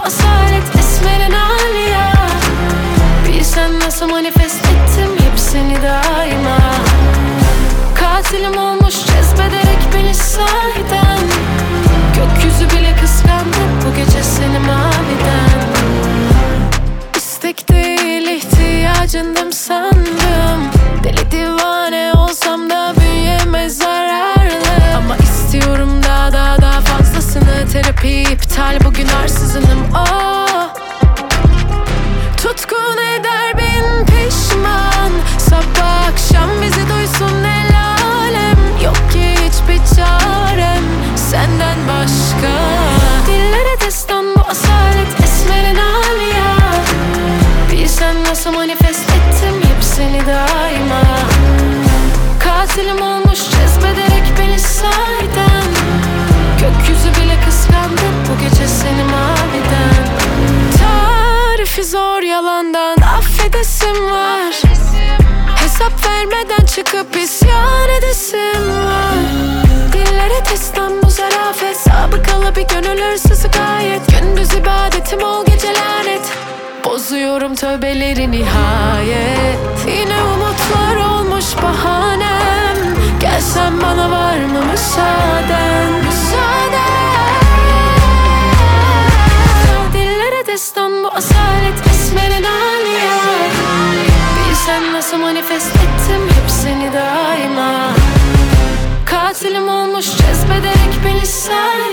asalet esmerin aliya. Bilsen nasıl manifest ettim hepsini daima. Katilim olmuş cezbederek beni sahiden. Gökyüzü bile kıskandı bu gece seni maviden. İstek değil ihtiyacındım sandım. Deli divane olsam da bünyeme zararlı. Ama istiyorum daha fazlasını. Terapi iptal bugün arsızınım. Oh. Tutkun eder bin pişman. Sabah akşam bizi duysun el alem. Yok ki hiçbir çarem senden başka. Dillere destan bu asalet esmerin aliya. Bilsen nasıl manifest ettim hepsini daima. Katilim olmuş cezbederek beni sahiden. Gökyüzü bile kıskandı bu gece seni maviden. Tarifi zor yalandan affedesim var. Hesap vermeden çıkıp isyan edesim var. Dillere destan bu zarafet. Sabıkalı bir gönül hırsızı gayet. Gündüz ibadetim ol gece lanet. Bozuyorum tövbeleri nihayet. Yine umutlar olmuş bahanem. Gelsen bana var mı müsaaden? Dillere destan bu asalet esmerin aliya. Bilsen nasıl manifest ettim hepsini daima. Katilim olmuş cezbederek beni say.